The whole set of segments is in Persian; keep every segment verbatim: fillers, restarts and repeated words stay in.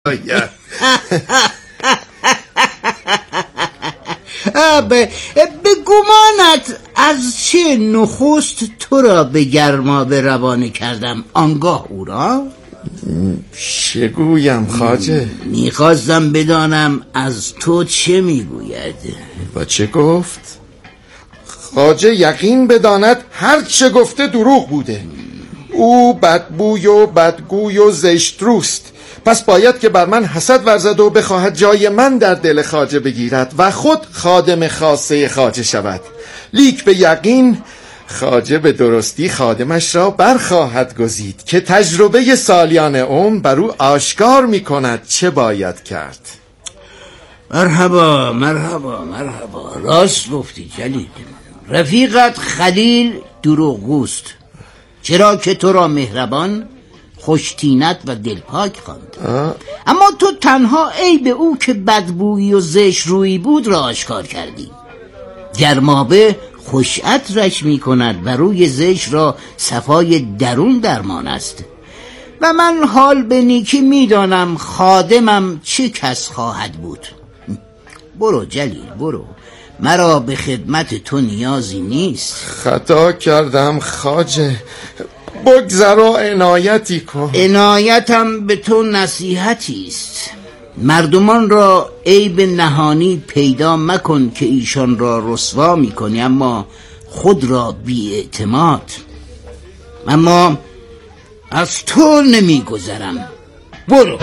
به گمانت از چه نخست تو را به گرمابه روانه کردم، آنگاه او را؟ چه گویم خواجه؟ میخواستم بدانم از تو چه میگوید. و چه گفت؟ خواجه یقین بداند هر چه گفته دروغ بوده. او بدبوی و بدگوی و زشت روست، پس باید که بر من حسد ورزد و بخواهد جای من در دل خواجه بگیرد و خود خادم خاصه خواجه شود. لیک به یقین خواجه به درستی خادمش را برخواهد گزید که تجربه سالیان عمر بر او آشکار می کند چه باید کرد. مرحبا مرحبا مرحبا، راست گفتی جلیل. رفیقت خلیل دروغگوست، چرا که تو را مهربان، خوشتینت و دلپاک خواند. اما تو تنها عیب او که بدبویی و زشت روی بود را آشکار کردی. گرمابه خوش عطرش می کند و روی زشت را صفای درون درمان است و من حال به نیکی می دانم خادمم چه کس خواهد بود. برو جلیل برو، مرا به خدمت تو نیازی نیست. خطا کردم خواجه، بگذر و عنایتی کن. عنایتم به تو نصیحتی است. مردمان را عیب نهانی پیدا مکن که ایشان را رسوا میکنی، اما خود را بی اعتماد. اما از تو نمیگذرم، برو.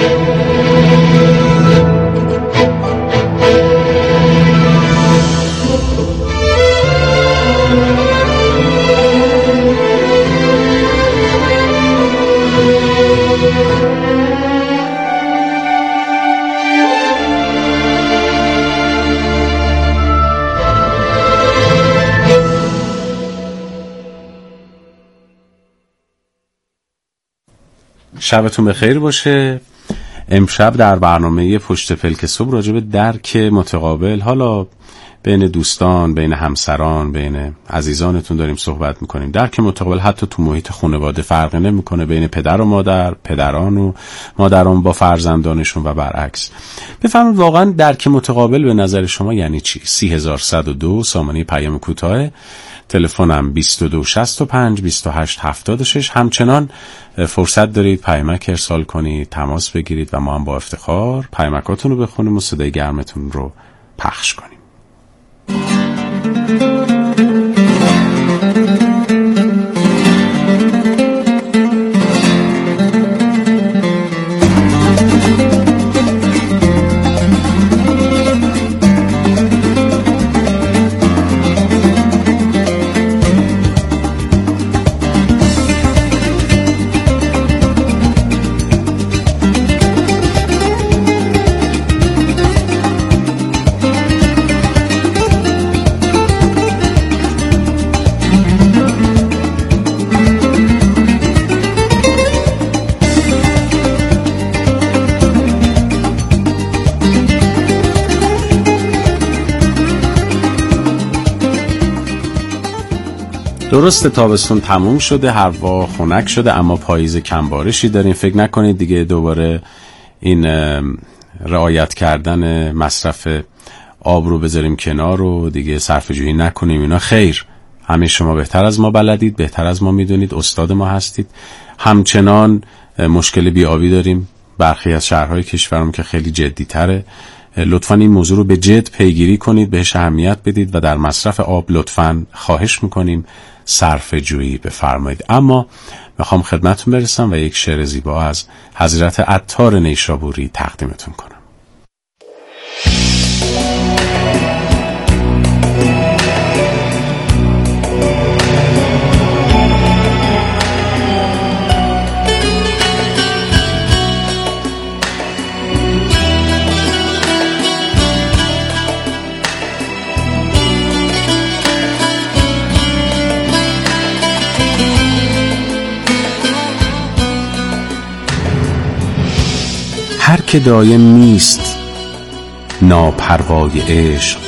شبتون بخیر باشه. امشب در برنامه پشت پلک صبح راجع به درک متقابل، حالا بین دوستان، بین همسران، بین عزیزانتون داریم صحبت میکنیم. درک متقابل حتی تو محیط خانواده فرق نمیکنه، بین پدر و مادر، پدران و مادران با فرزندانشون و برعکس. بفرمایید واقعا درک متقابل به نظر شما یعنی چی؟ سی هزار و صد و دو سامانه پیام کوتاه، تلفنم بیست و دو شصت و پنج بیست و هشت هفتاد و شش. همچنان فرصت دارید پیامک ارسال کنید، تماس بگیرید و ما هم با افتخار پیامکاتون رو بخونیم و صدای گرمتون رو پخش کنیم. درسته تابستون تموم شده، هوا خنک شده، اما پاییز کمبارشی داریم. فکر نکنید دیگه دوباره این رعایت کردن مصرف آب رو بذاریم کنار و دیگه صرفه جویی نکنیم. اینا خیر، همه شما بهتر از ما بلدید، بهتر از ما میدونید، استاد ما هستید. همچنان مشکل بی‌آبی داریم برخی از شهرهای کشورم که خیلی جدی تره. لطفاً این موضوع رو به جد پیگیری کنید، بهش اهمیت بدید و در مصرف آب لطفاً خواهش میکنیم صرفه جویی بفرمایید. اما میخوام خدمتتون برسم و یک شعر زیبا از حضرت عطار نیشابوری تقدیمتون کنم. هر که دایم نیست ناپروای عشق،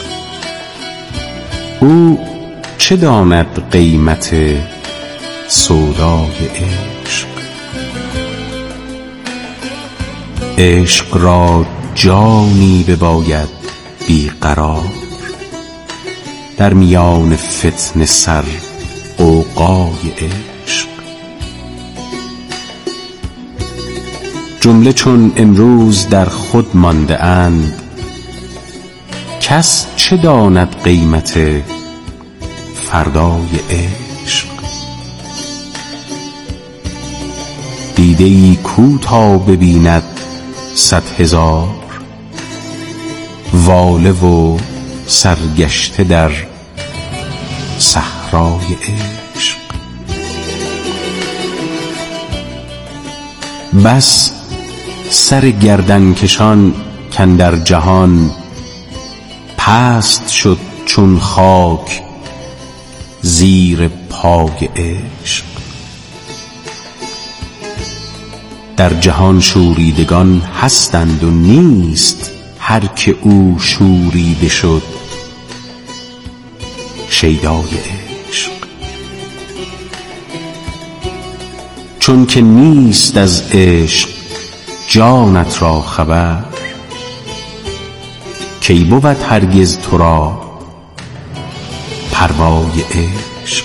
او چه داند قیمت سودای عشق. عشق را جانی بباید بیقرار، در میان فتنه سر غوغای عشق. جمله چون امروز در خود مانده اند، کس چه داند قیمت فردای عشق. دیده ای کو تا ببیند صد هزار، واله و سرگشته در صحرای عشق. بس سر گردن کشان کاندر جهان، پست شد چون خاک زیر پای عشق. در جهان شوریدگان هستند و نیست هر که او شوریده شد شیدای عشق. چون که نیست از عشق جانت را خبر، کی بود هرگز تو را پروای عشق.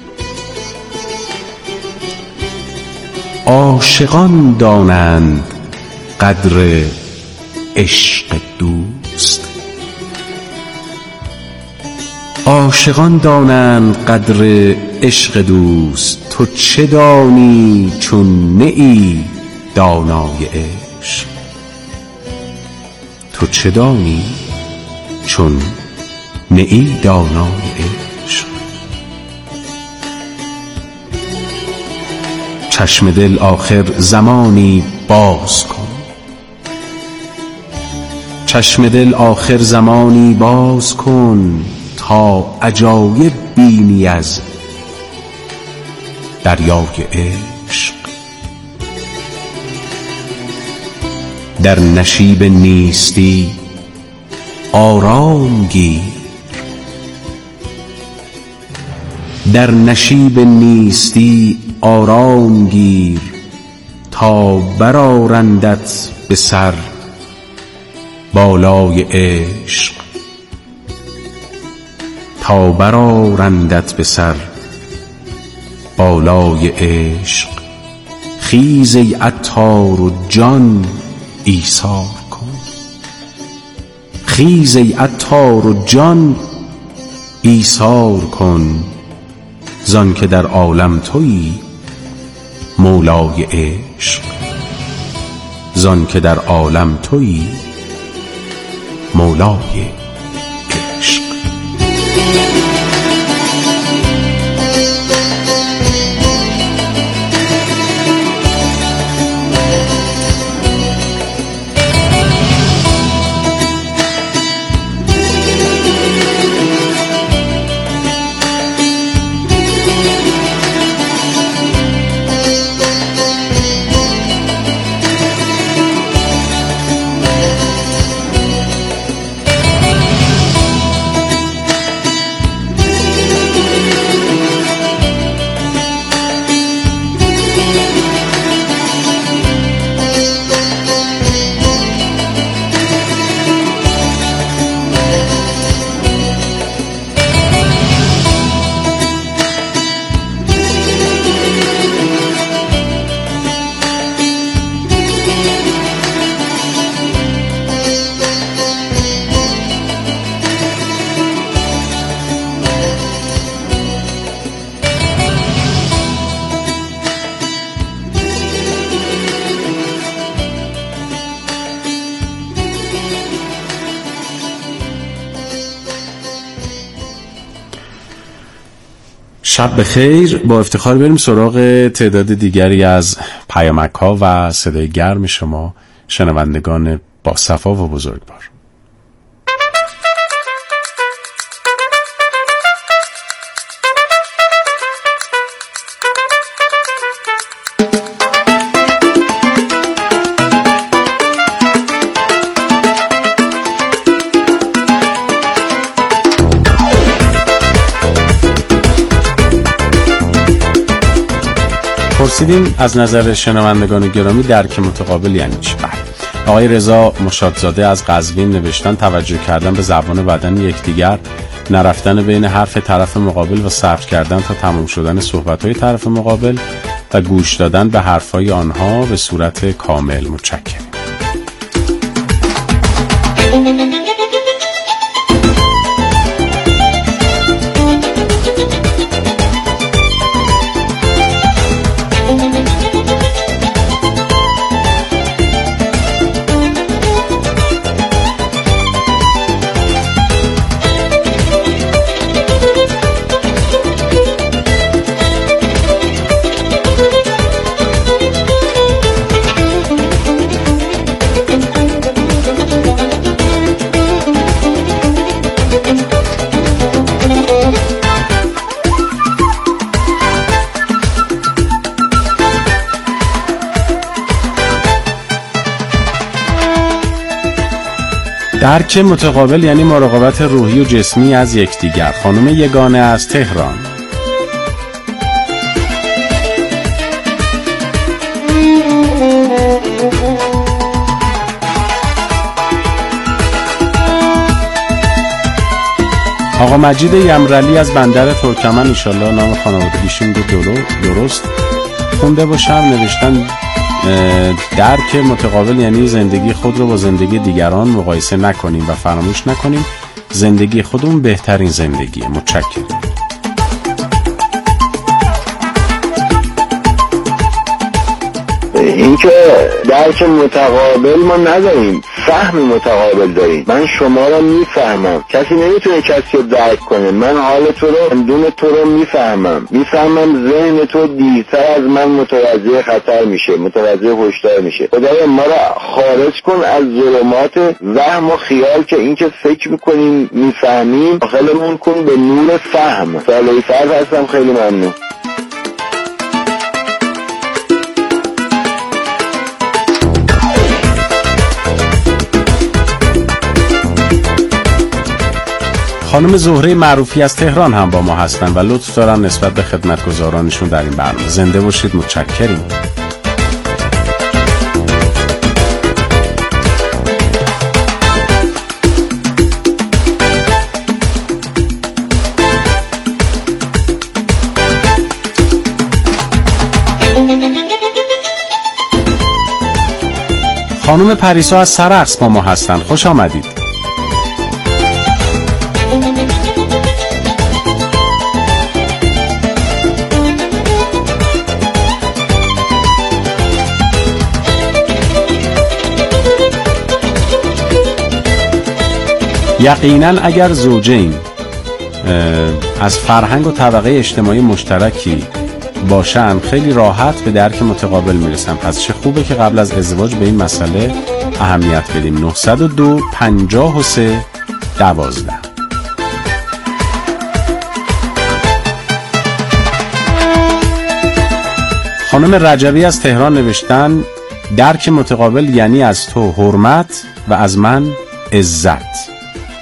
عاشقان دانند قدر عشق دوست، عاشقان دانند قدر عشق دوست. تو چه دانی چون نه ای دانای عشق؟ تو چه دانی چون نه ای دانای عشق؟ چشم دل آخر زمانی باز کن، چشم دل آخر زمانی باز کن، تا عجایب بینی از دریای عشق. در نشیب نیستی آرام گیر، در نشیب نیستی آرام گیر، تا برآرندت به سر بالای عشق. تا برآرندت به سر بالای عشق. خیز ای عطار و جان ایثار کن، خیز ای عطار و جان ایثار کن، زان که در عالم تویی مولای عشق. زان که در عالم تویی مولای عشق. شب بخیر. با افتخار بریم سراغ تعداد دیگری از پیامک ها و صدای گرم شما شنوندگان با صفا و بزرگوار. پرسیدیم از نظر شنوندگان گرامی درک متقابل یعنی چی؟ آقای رضا مشادزاده از قزوین نوشتن توجه کردن به زبان بدن یکدیگر، نرفتن بین حرف طرف مقابل و صبر کردن تا تمام شدن صحبت‌های طرف مقابل و گوش دادن به حرف‌های آنها به صورت کامل. متشکرم. درک متقابل یعنی مراقبت روحی و جسمی از یکدیگر. خانم یگانه از تهران. آقا مجید یمرلی از بندر ترکمن، انشالله نام خانوادگیشون رو درست خونده باشم، نوشتن درک متقابل یعنی زندگی خود رو با زندگی دیگران مقایسه نکنیم و فراموش نکنیم زندگی خودمون بهترین زندگیه. متشکرم. این که درک متقابل ما نداریم، فهم متقابل داریم. من شما رو میفهمم، کسی نمیتونه کسی رو درک کنه. من حال تو رو، اندون تو رو میفهمم میفهمم ذهن تو دیرتر از من متوجه خطر میشه، متوجه هشدار میشه. خدایا ما رو خارج کن از ظلمات وهم و خیال که این که فکر میکنیم میفهمیم، داخلمون کن به نور فهم. صالحی فرد هستم، خیلی ممنون. خانم زهره معروفی از تهران هم با ما هستن و لطف دارن نسبت به خدمتگزارانشون در این برنامه. زنده باشید. متشکریم. خانم پریسا از سرخس با ما هستن. خوش آمدید. یقینا اگر زوجین از فرهنگ و طبقه اجتماعی مشترکی باشن خیلی راحت به درک متقابل میرسن. پس چه خوبه که قبل از ازدواج به این مسئله اهمیت بدیم. نه صد و دو پنجاه و سه دوازده. خانم رجبی از تهران نوشتن درک متقابل یعنی از تو حرمت و از من عزت.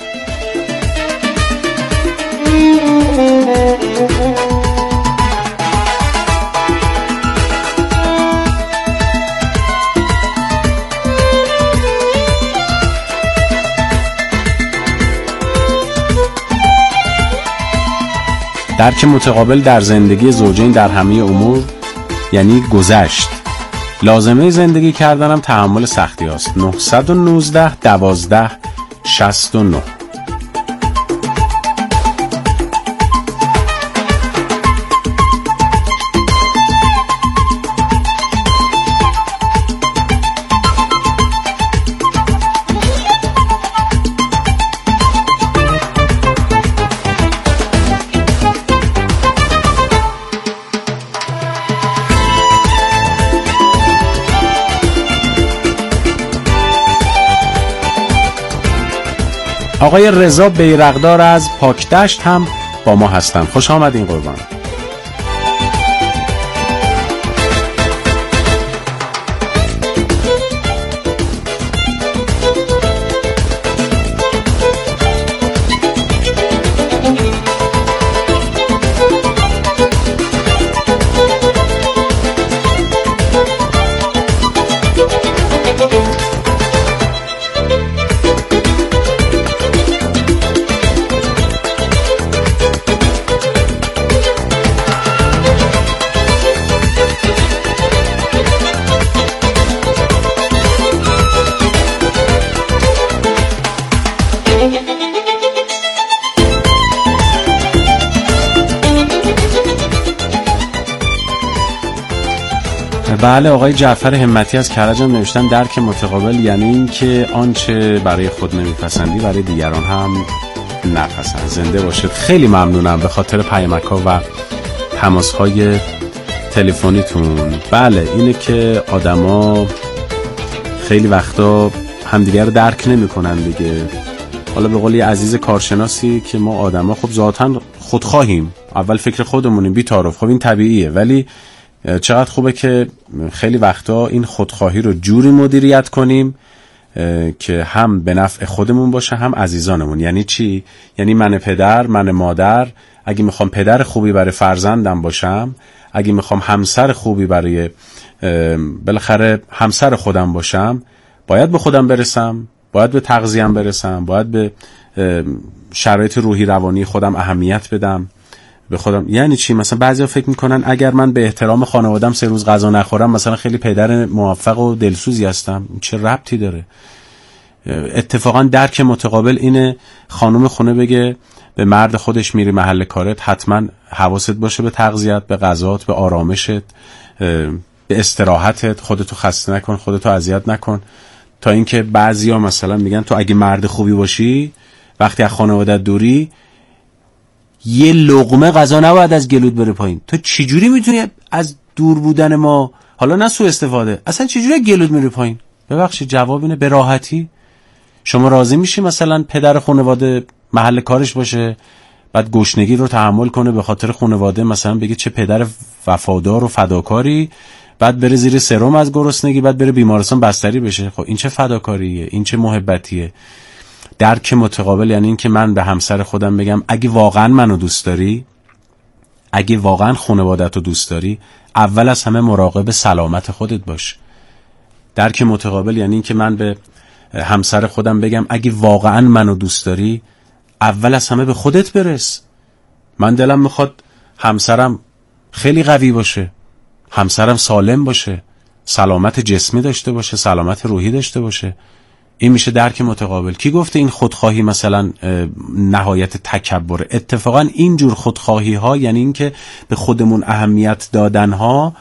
درک متقابل در زندگی زوجین در همه امور یعنی گذشت. لازمه زندگی کردنم تحمل سختی هاست. نه یک نه دوازده شصت و نه. آقای رضا بیرقدار از پاکدشت هم با ما هستن. خوش آمدین قربان. بله، آقای جعفر همتی از کرج هم نوشتن درک متقابل یعنی این که آنچه برای خود نمیپسندی برای دیگران هم نپسند. زنده باشید. خیلی ممنونم به خاطر پیامک‌ها و تماس‌های تلفنیتون. بله، اینه که آدما خیلی وقتا همدیگر رو درک نمی‌کنن دیگه. حالا به قول یه عزیز کارشناسی که ما آدما خب ذاتاً خودخواهیم، اول فکر خودمونیم بی تعارف، خب این طبیعیه، ولی چقدر خوبه که خیلی وقتا این خودخواهی رو جوری مدیریت کنیم که هم به نفع خودمون باشه هم عزیزانمون. یعنی چی؟ یعنی من پدر، من مادر، اگه میخوام پدر خوبی برای فرزندم باشم، اگه میخوام همسر خوبی برای بالاخره همسر خودم باشم، باید به خودم برسم، باید به تغذیه‌ام برسم، باید به شرایط روحی روانی خودم اهمیت بدم به خودم. یعنی چی؟ مثلا بعضیا فکر میکنن اگر من به احترام خانواده‌ام سه روز غذا نخورم مثلا خیلی پدر موفق و دلسوزی هستم. چه ربطی داره؟ اتفاقا درک متقابل اینه خانم خونه بگه به مرد خودش میری محل کارت، حتما حواست باشه به تغذیت، به غذات، به آرامشت، به استراحتت، خودتو خسته نکن، خودتو اذیت نکن. تا اینکه بعضیا مثلا میگن تو اگه مرد خوبی باشی وقتی از خانواده‌ات دوری یه لقمه غذا نباید از گلوت بره پایین. تو چجوری میتونی از دور بودن ما، حالا نه سوء استفاده، اصلا چجوری گلوت میره پایین؟ ببخشید جواب اینه به راحتی. شما راضی میشی مثلا پدر خانواده محل کارش باشه بعد گشنگی رو تحمل کنه به خاطر خانواده، مثلا بگه چه پدر وفادار و فداکاری، بعد بره زیر سرم از گرسنگی، بعد بره بیمارستان بستری بشه؟ خب این چه فداکاریه؟ این چه محبتیه؟ درک متقابل یعنی این که من به همسر خودم بگم اگه واقعا منو دوست داری، اگه واقعا خانوادت رو دوست داری، اول از همه مراقب سلامت خودت باش. درک متقابل یعنی این که من به همسر خودم بگم اگه واقعا منو دوست داری، اول از همه به خودت برس. من دلم میخواد همسرم خیلی قوی باشه، همسرم سالم باشه، سلامت جسمی داشته باشه، سلامت روحی داشته باشه. این میشه درک متقابل. کی گفته این خودخواهی مثلا نهایت تکبره؟ اتفاقا این جور خودخواهی ها یعنی این که به خودمون اهمیت دادن ها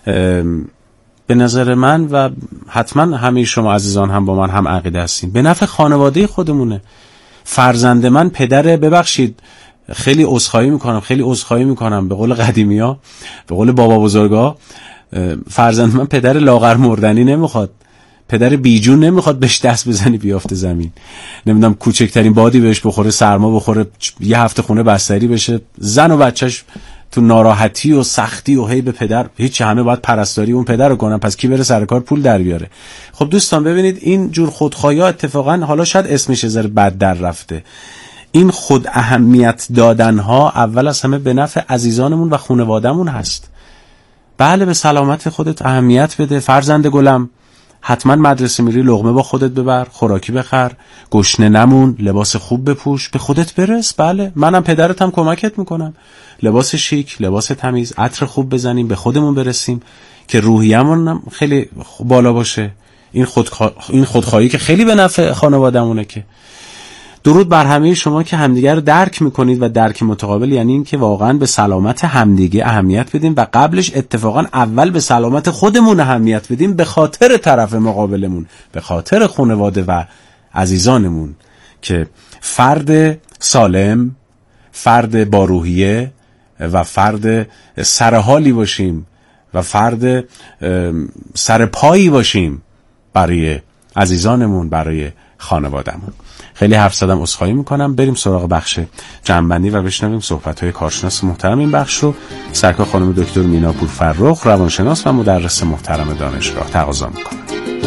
به نظر من و حتما همه شما عزیزان هم با من هم عقیده هستین به نفع خانواده خودمونه. فرزند من پدر، ببخشید خیلی عذرخواهی میکنم خیلی عذرخواهی میکنم به قول قدیمیا، به قول بابا بزرگا، فرزند من پدر لاغر مردنی نمیخواد، پدر بیجون نمیخواد بهش دست بزنی بیافته زمین، نمیدونم کوچکترین بادی بهش بخوره، سرما بخوره، یه هفته خونه بستری بشه، زن و بچهش تو ناراحتی و سختی و هی به پدر هیچ، همه باید پرستاری اون پدر رو کنن، پس کی بره سر کار پول در بیاره؟ خب دوستان ببینید این جور خودخواهی ها اتفاقا حالا شاید اسمش یه ذره بد در رفته، این خود اهمیت دادن ها اول از همه به نفع عزیزانمون و خانوادهمون هست. بله به سلامت خودت اهمیت بده فرزند گلم، حتما مدرسه میری لقمه با خودت ببر، خوراکی بخر، گشنه نمون، لباس خوب بپوش، به خودت برس. بله منم پدرتم کمکت میکنم، لباس شیک، لباس تمیز، عطر خوب بزنیم، به خودمون برسیم که روحیه‌مون خیلی بالا باشه. این خودخوا... این خودخواهی که خیلی به نفع خانواده‌مونه. که درود بر همه شما که همدیگر رو درک میکنید و درک متقابل یعنی این که واقعا به سلامت همدیگه اهمیت بدیم و قبلش اتفاقا اول به سلامت خودمون اهمیت بدیم به خاطر طرف مقابلمون، به خاطر خانواده و عزیزانمون، که فرد سالم، فرد با روحیه و فرد سرحالی باشیم و فرد سرپایی باشیم برای عزیزانمون، برای خانوادهمون. خیلی حرف زدم، عذرخواهی میکنم. بریم سراغ بخش جنبندی و بشنویم صحبت‌های کارشناس محترم این بخش رو. سرکار خانم دکتر مینا پورفرخ، روانشناس و مدرس محترم دانشگاه، تقاضا میکنم.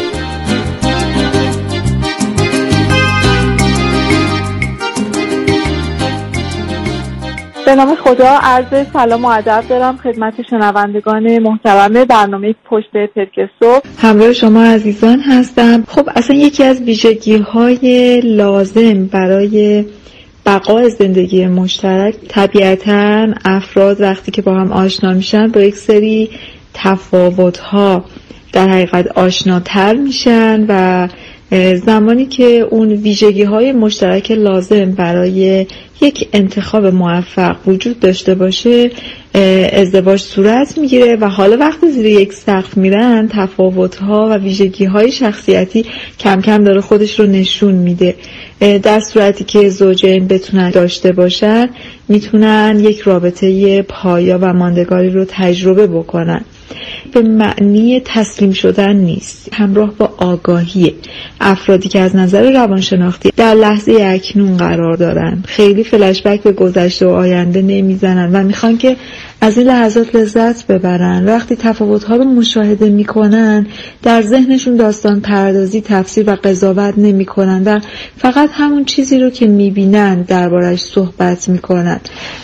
به نام خدا عرض سلام و ادب دارم خدمت شنوندگان محترم برنامه پشت پلک صبح. همراه شما عزیزان هستم. خب اصلا یکی از ویژگی‌های لازم برای بقای زندگی مشترک طبیعتاً افراد وقتی که با هم آشنا میشن با یک سری تفاوت‌ها در حقیقت آشناتر میشن و زمانی که اون ویژگی‌های مشترک لازم برای یک انتخاب موفق وجود داشته باشه، ازدواج صورت میگیره و حالا وقتی زیر یک سقف میرن تفاوت‌ها و ویژگی‌های شخصیتی کم کم داره خودش رو نشون میده. در صورتی که زوجین بتونن داشته باشن میتونن یک رابطه پایا و ماندگاری رو تجربه بکنن. به معنی تسلیم شدن نیست، همراه با آگاهی. افرادی که از نظر روانشناختی در لحظه اکنون قرار دارن، خیلی فلشبک به گذشته و آینده نمیزنن و میخوان که از این لحظات لذت ببرن. وقتی تفاوت‌ها رو مشاهده میکنن در ذهنشون داستان پردازی، تفسیر و قضاوت نمیکنن و فقط همون چیزی رو که میبینن دربارش صحبت میکنن.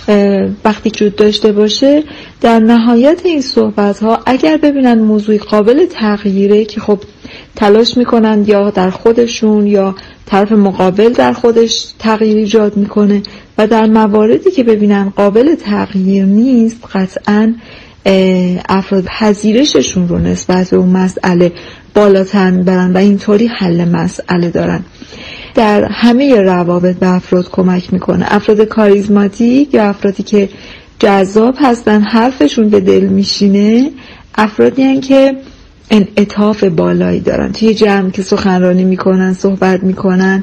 وقتی وجود داشته باشه در نهایت این صحبت‌ها اگر ببینن موضوعی قابل تغییره که خب تلاش میکنن یا در خودشون یا طرف مقابل در خودش تغییر ایجاد میکنه و در مواردی که ببینن قابل تغییر نیست قطعاً افراد پذیرششون رو نسبت به اون مسئله بالاتر میبرن و اینطوری حل مسئله دارن. در همه روابط به افراد کمک میکنه. افراد کاریزماتیک یا افرادی که جذاب هستن، حرفشون به دل میشینه، افرادی هستن که انعطاف بالایی دارن. توی جمع که سخنرانی میکنن، صحبت میکنن،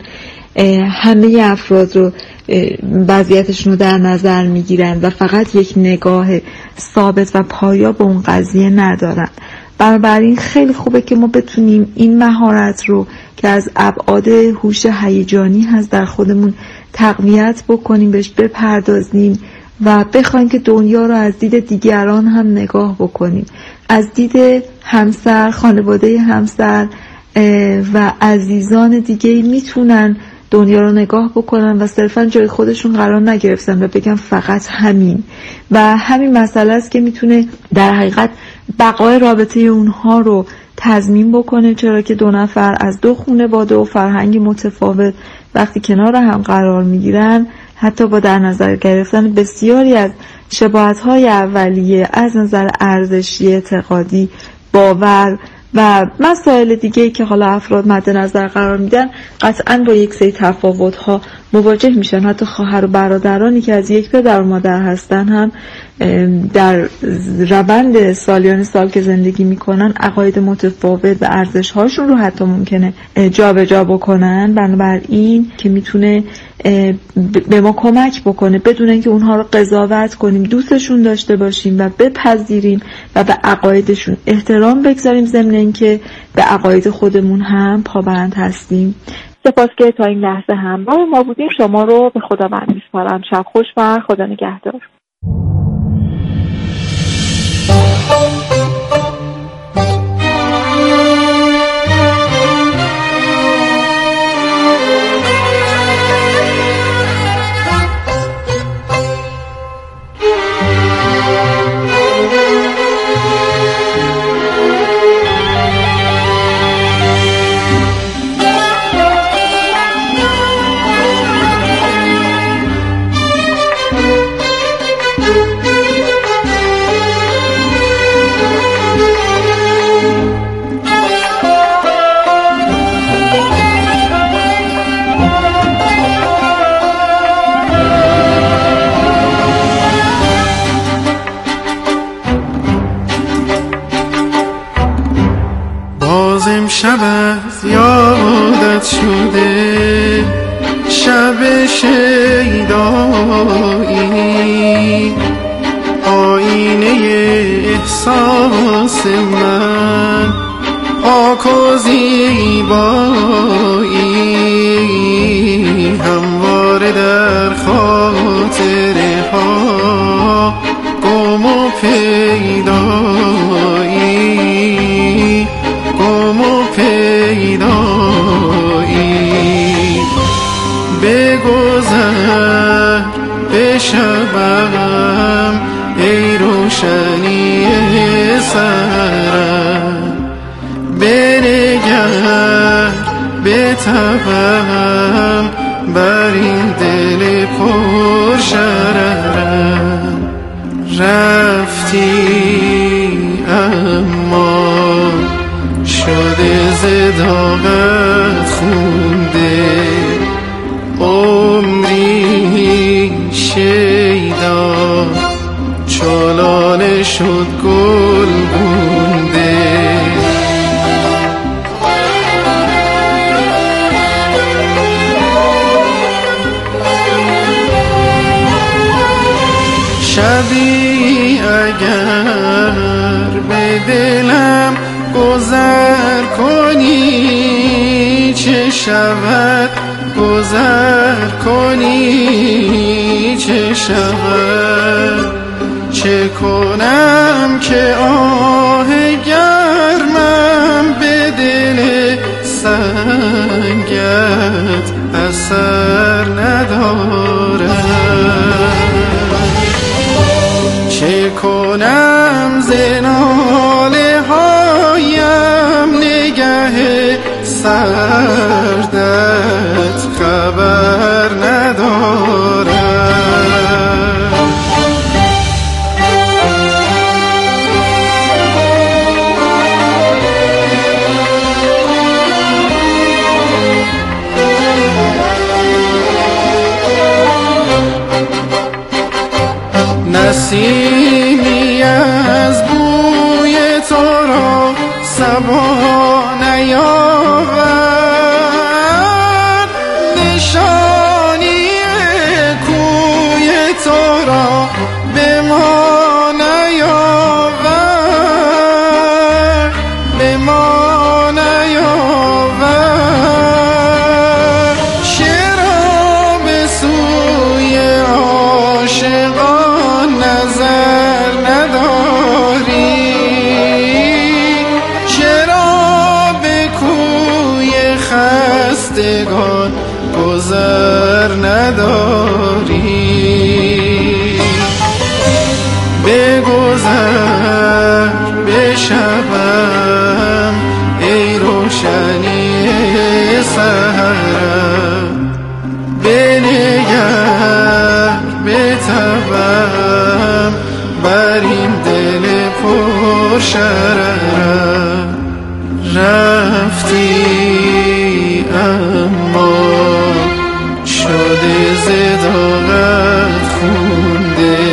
همه افراد رو وضعیتشون رو در نظر میگیرن و فقط یک نگاه ثابت و پایا به اون قضیه ندارن. بنابراین خیلی خوبه که ما بتونیم این مهارت رو که از ابعاد هوش هیجانی هست در خودمون تقویت بکنیم، بهش بپردازیم و بخوایم که دنیا رو از دید دیگران هم نگاه بکنیم، از دید همسر، خانواده همسر و عزیزان دیگه میتونن دنیا رو نگاه بکنن و صرفا جای خودشون قرار نگرفتن و بگن فقط همین و همین مسئله است که میتونه در حقیقت بقای رابطه اونها رو تضمین بکنه، چرا که دو نفر از دو خانواده و فرهنگ متفاوت وقتی کنار هم قرار میگیرن حتی با در نظر گرفتن بسیاری از شباهت‌های اولیه از نظر ارزشی، اعتقادی، باور و مسائل دیگه‌ای که حالا افراد مد نظر قرار میدن قطعاً با یک سری تفاوت‌ها مواجه میشن. حتی خواهر و برادرانی که از یک پدر و مادر هستن هم در روند سالیان سال که زندگی میکنن عقاید متفاوت و ارزش‌هاشون رو حتی ممکنه جابجا بکنن. بنابراین که میتونه به ما کمک بکنه بدون اینکه اونها رو قضاوت کنیم، دوستشون داشته باشیم و بپذیریم و به عقایدشون احترام بگذاریم، ضمن اینکه به عقاید خودمون هم پابند هستیم. سپاس که تا این لحظه همراه ما بودیم. شما رو به خداوند میسپارم. شب خوش و خدا نگهدار. شب از یادت شده، شب شیدایی، آینه احساس من پاک و زیبایی، همواره در خاطره ها گم و پیدایی، گم و پیدایی. بگذر به شبم ای روشنی سرم، بنگر به تبم بر این دل پر شررم. رفتی اما شده ز داغت خونده، عمری شیدا چالانه شد گل بونده. شبی اگر به دلم گذر کنی، چه شود گذر کنی، چه شود، چه کنم که آه گرمم به دل سنگت اثر ندارد، چه کنم ز ناله هایم نگه سردت خبر ندارد. نسیمی از بوی تو را صبا نیاورد، نشانی کوی تو را به ما نیاورد، به ما نیاورد. چرا به سوی عاشقان نظر نداری، چرا به کوی خستگان گذر نداری. بگذر به شبم ای روشنی سحرم، بنگر به تبم بر این دل پر شررم. رفتی اما شده زداغت خونده،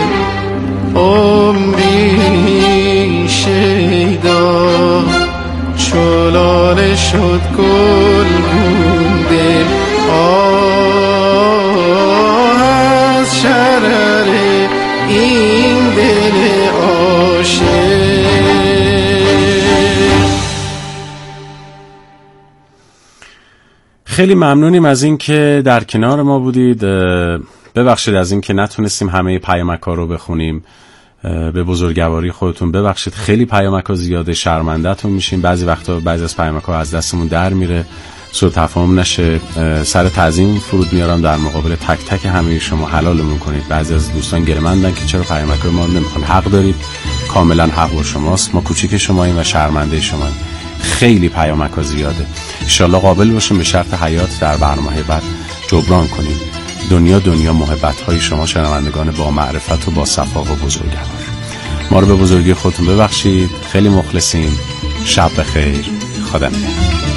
عمری شیدا چالانه شد گل بونده. آه از شرر این دل عاشق. خیلی ممنونیم از این که در کنار ما بودید. ببخشید از این که نتونستیم همه پیامک‌ها رو بخونیم، به بزرگواری خودتون ببخشید. خیلی پیامک‌ها زیاده، شرمنده‌تون میشیم. بعضی وقتا بعضی از پیامک‌ها از دستمون در میره، سوء تفاهم نشه. سر تعظیم فرود میارم در مقابل تک تک همه شما، حلالمون کنید. بعضی از دوستان گرمندن که چرا پیامک‌های ما رو نمیخوان. حق دارید، کاملا حق با شماست. ما کوچیک شماییم و شرمنده شماییم. خیلی پیامک‌ها زیاده. ان شاءالله قابل باشیم به شرط حیات در برنامه بعد جبران کنیم. دنیا دنیا محبت‌های شما شنوندگان با معرفت و با صفا و بزرگوار. ما رو به بزرگی خودتون ببخشید. خیلی مخلصیم. شب بخیر. خدا نگهدار.